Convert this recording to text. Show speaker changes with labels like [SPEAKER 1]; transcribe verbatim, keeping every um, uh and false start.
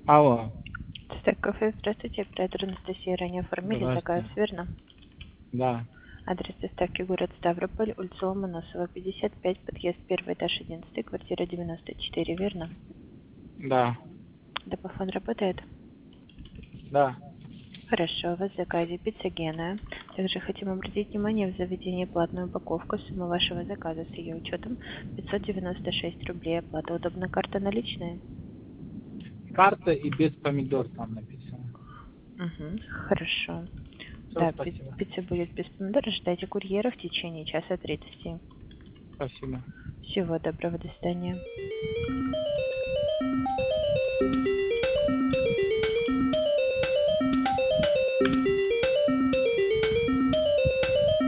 [SPEAKER 1] Алло.
[SPEAKER 2] Стек кафе, здравствуйте. Оператор Анастасия, ранее оформили заказ,
[SPEAKER 1] Здравствуйте.
[SPEAKER 2] верно?
[SPEAKER 1] Да.
[SPEAKER 2] Адрес доставки город Ставрополь, улица Ломоносова, пятьдесят пять, подъезд первый, этаж одиннадцать, квартира девяносто четыре, верно?
[SPEAKER 1] Да.
[SPEAKER 2] Домофон работает?
[SPEAKER 1] Да.
[SPEAKER 2] Хорошо, у вас в заказе пицца Гена. Также хотим обратить внимание в заведении платную упаковку. Сумма вашего заказа с ее учетом пятьсот девяносто шесть рублей. Оплата удобна, карта наличная?
[SPEAKER 1] Карта и без помидор там написано.
[SPEAKER 2] Угу, хорошо.
[SPEAKER 1] Все,
[SPEAKER 2] Да, пи-
[SPEAKER 1] спасибо.
[SPEAKER 2] пицца будет без помидора. Ждайте курьера в течение часа тридцати.
[SPEAKER 1] Спасибо.
[SPEAKER 2] Всего доброго, до свидания.